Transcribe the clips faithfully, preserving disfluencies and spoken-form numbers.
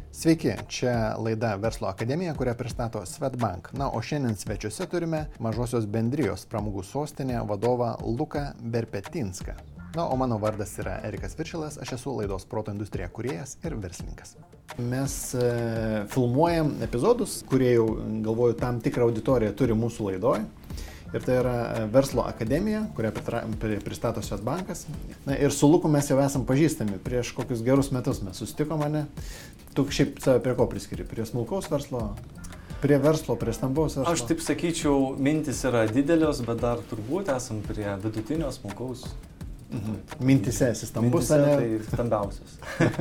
Sveiki, čia laida Verslo akademija, kurią pristato Swedbank. Na, o šiandien svečiuose turime mažosios bendrijos pramogų sostinė vadovą Luką Berpetinską. Na, o mano vardas yra Erikas Viršilas, aš esu laidos Proto industrija kūrėjas ir verslininkas. Mes e, filmuojam epizodus, kurie jau, galvoju, tam tikrą auditoriją turi mūsų laidoje. Ir tai yra Verslo akademija, kurią pristato Swedbankas. Na, ir su Luku mes jau esam pažįstami. Prieš kokius gerus metus mes susitikom, mane. Tu šiaip save prie ko priskiri? Prie smulkaus verslo? Prie verslo, prie stambaus verslo? Aš taip sakyčiau, mintis yra didelios, bet dar turbūt esam prie vidutinio smulkaus. Mhm. Mintise esi stambus, Mintise tai stambiausias.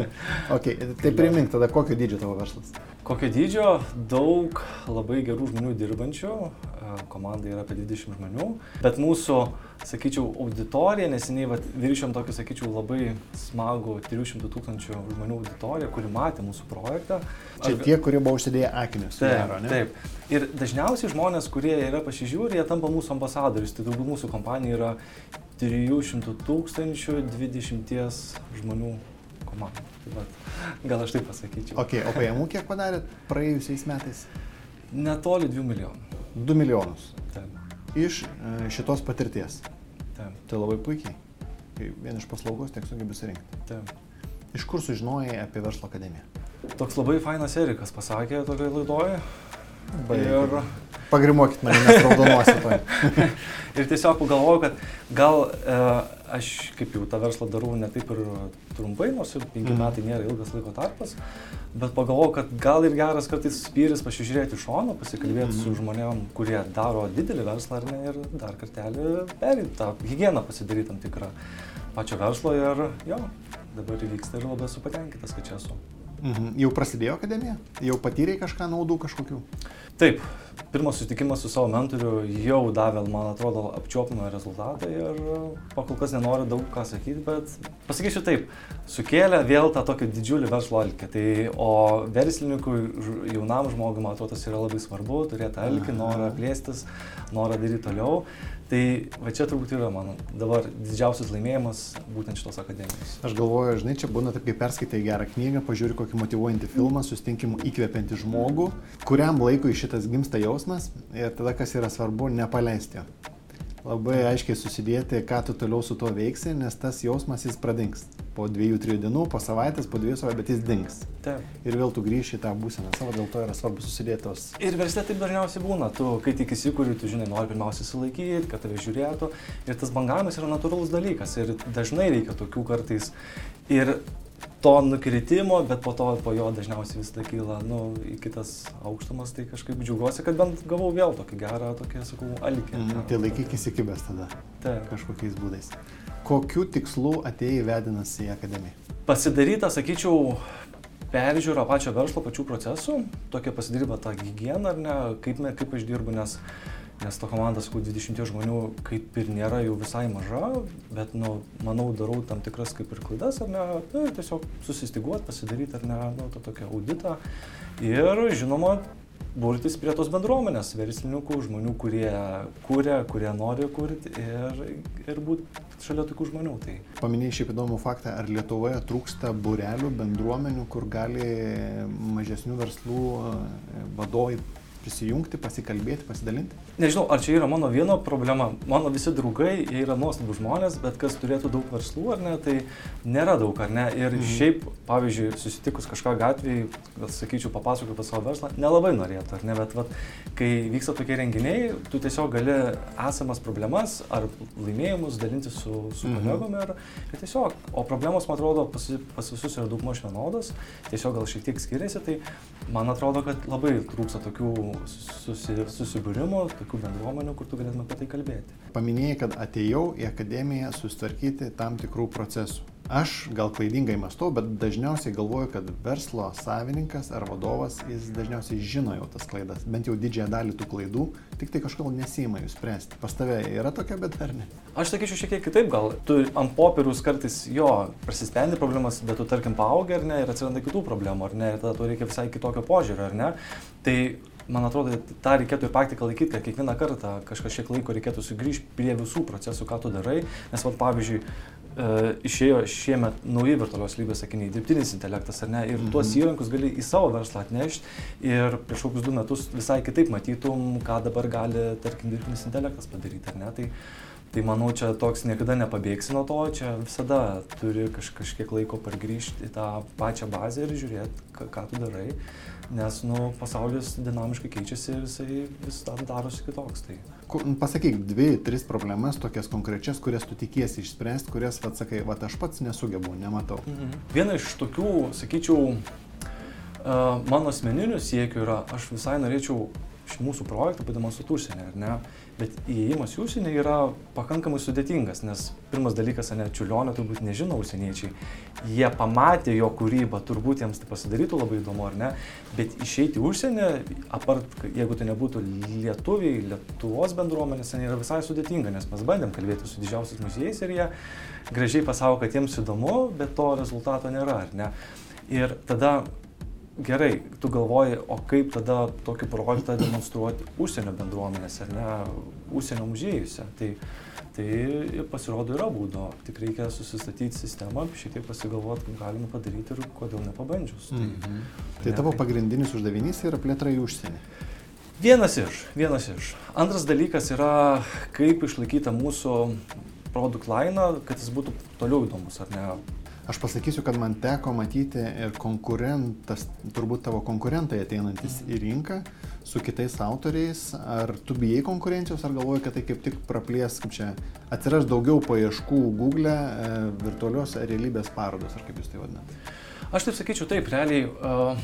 Ok, tai primink tada, kokio dydžio tavo verslas? Kokio dydžio? Daug labai gerų žmonių dirbančių. Komanda yra apie dvidešimt žmonių. Bet mūsų, sakyčiau, auditorija, neseniai vat, viršėm tokį, sakyčiau, labai smagų trijų šimtų tūkstančių žmonių auditoriją, kuri matė mūsų projektą. Čia Aš... tie, kurie buvo užsidėję akinius. Taip, daro, ne? taip. Ir dažniausiai žmonės, kurie yra pasižiūrę, jie tampa mūsų ambasadorius. Tai daugiau mūsų kompanija yra trijų šimtų tūkstančių dvidešimties žmonių komanda. Tai vat, gal aš taip pasakyčiau. Ok, o pajamų kiek padarėt praėjusiais metais? Netoli dviejų milijonų. du milijonus. Taip. Iš šitos patirties. Taip. Tai labai puikiai. Vien iš paslaugos tiek sugebi surinkti. Taip. Iš kur sužinojai apie Verslo akademiją? Toks labai fainas Erikas pasakė tokioje laidoje. Ir... Pagrimuokit mane, nes raudonuosi toj. Ir tiesiog pagalvojau, kad gal e, aš kaip jau tą verslą darau ne taip ir trumpai, nors ir penki mm. metai nėra ilgas laiko tarpas, bet pagalvojau, kad gal ir geras kartais spyris pasižiūrėti iš šono, pasikalbėti mm. su žmonėm, kurie daro didelį verslą ar ne, ir dar kartelį perėti tą higieną pasidaryti tam tikrą pačio verslo ir jo, dabar įvyksta ir labai esu patenkintas, kad čia esu. Mhm. Jau prasidėjo akademija? Jau patyrei kažką naudų kažkokių? Taip, pirmas susitikimas su savo mentoriu jau davė, man atrodo, apčiuopimą rezultatą ir pakol kas nenoriu daug ką sakyti, bet pasakysiu taip, sukėlė vėl tą tokį didžiulį verslo alkį. Tai, o verslininkui, jaunam žmogui, man atrodo, tas yra labai svarbu, turėti alkį, norą plėstis, norą daryti toliau. Tai va čia turbūt yra mano dabar didžiausias laimėjimas būtent šitos akademijos. Aš galvoju, žinai, čia būna taip, kai perskaitai gerą knygą, pažiūri kokį motyvuojantį filmą, susitinkim įkvepiantį žmogų, kuriam laikui šitas gimsta jausmas ir tada, kas yra svarbu, nepaleisti jo. Labai aiškiai susidėti, ką tu toliau su tuo veiksi, nes tas jausmas jis pradings. Po dviejų, trijų dienų, po savaitės, po dviejų savaitės, bet jis dings. Taip. Ir vėl tu grįši į tą būseną savo, dėl to yra svarbu susidėti tos. Ir versle taip dažniausiai būna. Tu, kai tik įsikuri, tu žinai, nori pirmiausia įsilaikyti, kad tave žiūrėtų. Ir tas bangavimas yra natūralus dalykas. Ir dažnai reikia tokių kartais. Ir to nukritimo, bet po to, po jo dažniausiai vis tai kyla, nu, į kitas aukštumas, tai kažkaip džiaugiuosi, kad bent gavau vėl tokį gerą, tokį, sakau, alkį. Mm, tai laikyk įsikibęs tada. Taip. Kažkokiais būdais. Kokių tikslų atėjai vedinas į akademiją? Pasidaryta, sakyčiau, peržiūra pačio verslo, pačių procesų, tokia pasidaryta tą higieną, ar ne, kaip, me, kaip aš dirbu, nes Nes to komanda, sakau, dvidešimt žmonių kaip ir nėra jau visai maža, bet, nu, manau, darau tam tikras kaip ir klaidas, ar ne, nu, tiesiog susistiguoti, pasidaryti, ar ne, nu, tą tokią auditą. Ir, žinoma, burtis prie tos bendruomenės, verslininkų, žmonių, kurie kuria, kurie nori kurti ir, ir būti šalia tokių žmonių. Tai. Paminėjai šiaip įdomų faktą, ar Lietuvoje trūksta būrelių, bendruomenių, kur gali mažesnių verslų vadovai prisijungti, pasikalbėti, pasidalinti? Nežinau, ar čia yra mano vieno problema. Mano visi draugai, jie yra nuostabų žmonės, bet kas turėtų daug verslų, ar ne, tai nėra daug, ar ne. Ir mhm. šiaip, pavyzdžiui, susitikus kažką gatvėje, sakyčiau, papasakoti apie savo verslą, nelabai norėtų, ar ne, bet vat, kai vyksta tokie renginiai, tu tiesiog gali esamas problemas ar laimėjimus dalinti su, su mhm. kolegom ir, ir tiesiog. O problemos, man atrodo, pas, pas visus yra daugmaž vienodos, tiesiog gal šiek tiek skiriasi, tai man atrodo, kad labai trūksta tokių susi, susibūrimų, tokių bendruomenių, kur tu galėtume apie tai kalbėti. Paminėjai, kad atėjau į akademiją susitvarkyti tam tikrų procesų. Aš gal klaidingai mąstau, bet dažniausiai galvoju, kad verslo savininkas ar vadovas, jis dažniausiai žino jau tas klaidas, bent jau didžiąją dalį tų klaidų, tik tai kažkodėl nesiima jų spręsti. Pas tave yra tokia bėda ar ne? Aš sakyčiau šiek tiek kitaip, gal tu ant popieriaus kartais jo prasisprendi problemas, bet tu tarkim paaugi ar ne ir atsiranda kitų problemų ar ne, ir tada tu reikia visai kitokio požiūrio ar ne. Tai man atrodo, tą reikėtų į praktiką laikyti, kad kiekvieną kartą kažkas šiek laiko reikėtų sugrįžti prie visų procesų, ką tu darai, nes, va, pavyzdžiui, e, išėjo šiemet nauji virtualios realybės akiniai, dirbtinis intelektas, ar ne, ir mhm. tuos įrankius gali į savo verslą atnešti ir prieš kokius du metus visai kitaip matytum, ką dabar gali, tarkim, dirbtinis intelektas padaryti, ar ne. Tai, tai manau, čia toks niekada nepabėgsi nuo to, čia visada turi kaž, kažkiek laiko pargrįžti į tą pačią bazę ir žiūrėti, ką, ką tu darai. Nes, nu, pasaulis dinamiškai keičiasi ir jisai vis dar darosi kitoks. Tai. Pasakyk dvi, tris problemas, tokias konkrečias, kurias tu tikiesi išspręsti, kurias, vat, sakai, vat, aš pats nesugebu, nematau. Mhm. Viena iš tokių, sakyčiau, uh, mano asmeninių siekių yra, aš visai norėčiau iš mūsų projektų pademonstruoti užsienį, ar ne? Bet įėjimas į užsienį yra pakankamai sudėtingas, nes pirmas dalykas, ne, Čiurlionio turbūt nežino užsieniečiai. Jie pamatė jo kūrybą, turbūt jiems tai pasidarytų labai įdomu, ar ne? Bet išeiti į užsienį, apart, jeigu tai nebūtų lietuviai, Lietuvos bendruomenės, yra visai sudėtinga, nes mes bandėm kalbėti su didžiausiais muziejais ir jie gražiai pasako, kad jiems įdomu, bet to rezultato nėra, ar ne? Ir tada gerai, tu galvoji, o kaip tada tokį projektą demonstruoti užsienio bendruomenėse, ar ne, užsienio muziejuose. Tai, tai pasirodo yra būdo, tik reikia susistatyti sistemą, šiek tiek pasigalvoti, kaip galima padaryti ir kodėl nepabandžius. Mhm. Tai, tai tavo pagrindinis uždavinys yra plėtra į užsienį? Vienas iš, vienas iš. Antras dalykas yra, kaip išlaikyti mūsų product line, kad jis būtų toliau įdomus, ar ne. Aš pasakysiu, kad man teko matyti ir konkurentas, turbūt tavo konkurentai ateinantis į rinką su kitais autoriais. Ar tu bijai konkurencijos, ar galvoji, kad tai kaip tik praplės, kaip čia, atsiras daugiau paieškų Google e, virtualios realybės parodos, ar kaip jūs tai vadinate? Aš taip sakyčiau, taip, realiai, uh,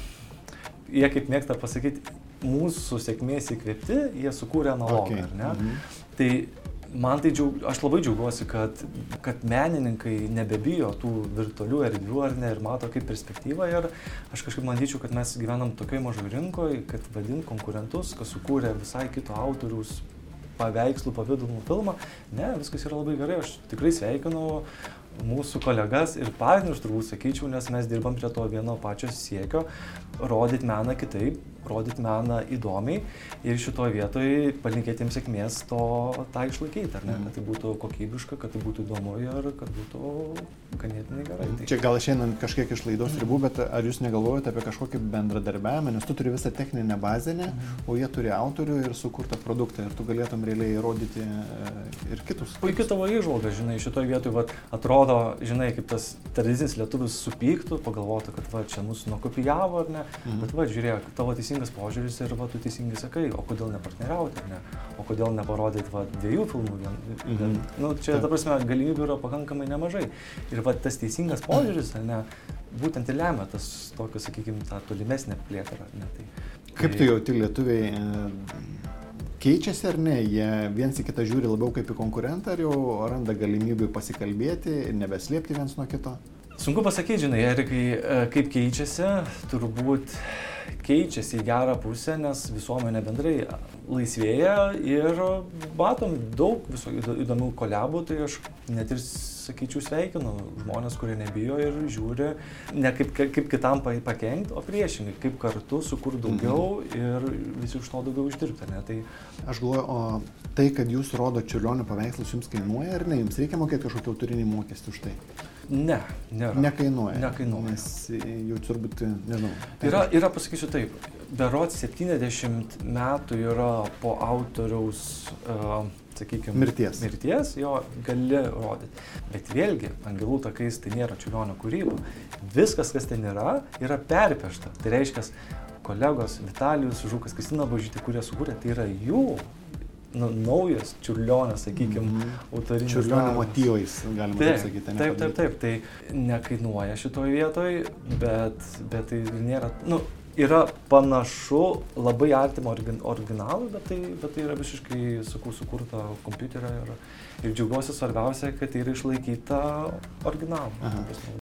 jie kaip mėgsta pasakyti, mūsų sėkmės įkvėpti, jie sukūrė analogą, okay. ar ne? Mhm. Tai man tai džiaug, aš labai džiaugiuosi, kad, kad menininkai nebebijo tų virtualių erdvių, ar ne, ir mato kaip perspektyvą. Ir aš kažkaip manyčiau, kad mes gyvenam tokioj mažoj rinkoje, kad vadint konkurentus, kas sukūrė visai kito autoriaus paveikslų, pavydalų filmą. Ne, viskas yra labai gerai, aš tikrai sveikinu mūsų kolegas ir partnerius, turbūt sakyčiau, nes mes dirbam prie to vieno pačio siekio, rodyti meną kitaip, rodyti meną įdomiai ir šitoje vietoje palinkėti jiems sėkmės to tą išlaikyti, ar ne, kad tai būtų kokybiška, kad tai būtų įdomu ir kad būtų ganėtinai gerai. Tai... Čia gal išeinant kažkiek iš laidos ribų, bet ar jūs negalvojate apie kažkokį bendradarbiavimą, nes tu turi visą techninę bazinę, o jie turi autorių ir sukurtą produktą ir tu galėtum realiai įrodyti ir kitus. Puikiai tavo įžvalga, žinai, šitoje vietoje vat, atrodo, žinai, kaip tas tradicinis lietuvis supyktų, pagalvotų, kad va, čia mūsų nukopijavo, ar ne, mhm. bet va, žiūrėk, tavo teisingas požiūris ir va, tu teisingai sakai, o kodėl nepartneriauti, ar ne, o kodėl neparodyti va, dviejų filmų vien. Mhm. Nu, čia, ta prasme, galimybių yra pakankamai nemažai. Ir va, tas teisingas požiūris, ar ne, būtent ir lemia tas tokio, sakykime, tą tolimesnę plėtrą, ar ne. Tai, kaip tu jauti, lietuviai keičiasi ar ne, jie viens į kitą žiūri labiau kaip į konkurentą, ar jau randa galimybių pasikalbėti ir nebeslėpti viens nuo kito? Sunku pasakyti, žinai, Erikai, kaip keičiasi, turbūt keičiasi į gerą pusę, nes visuomenė bendrai laisvėja ir matom daug viso įdomių kolabų, tai aš net ir, sakyčiau, sveikinu žmonės, kurie nebijo ir žiūri ne kaip, kaip kitam pakenkti, o priešingai, kaip kartu sukurti daugiau mhm. ir visi iš to daugiau uždirbti. Ne? Tai... Aš galvoju, o tai, kad jūs rodo Čiurlionio paveikslus, jums kainuoja ar ne? Jums reikia mokėti kažkokį autorinį mokestį už tai? Ne, nėra. Nekainuoja. Nekainuoja. Nes jau turbūt, nežinau. Yra, yra, pasakysiu taip, berods septyniasdešimt metų yra po autoriaus, uh, sakykime, mirties. mirties, jo gali rodyti. Bet vėlgi, Angelų takais tai nėra Čiurlionio kūryba. Viskas, kas ten yra, yra perpiešta. Tai reiškia, kolegos Vitalijus Žukas, Kristina Božytė, kurie sukūrė, tai yra jų nu, naujas Čiurlionio, sakykime, mm-hmm. autorinis. Čiurlionio motyvais, galima taip sakyti. Taip, taip, taip, tai nekainuoja šitoje vietoje, bet, bet tai nėra, nu, yra panašu, labai artimo origin, originalų, bet tai, bet tai yra visiškai, sakau, sukurta kompiuterio ir, ir džiaugiuosi svarbiausia, kad tai yra išlaikyta originalų.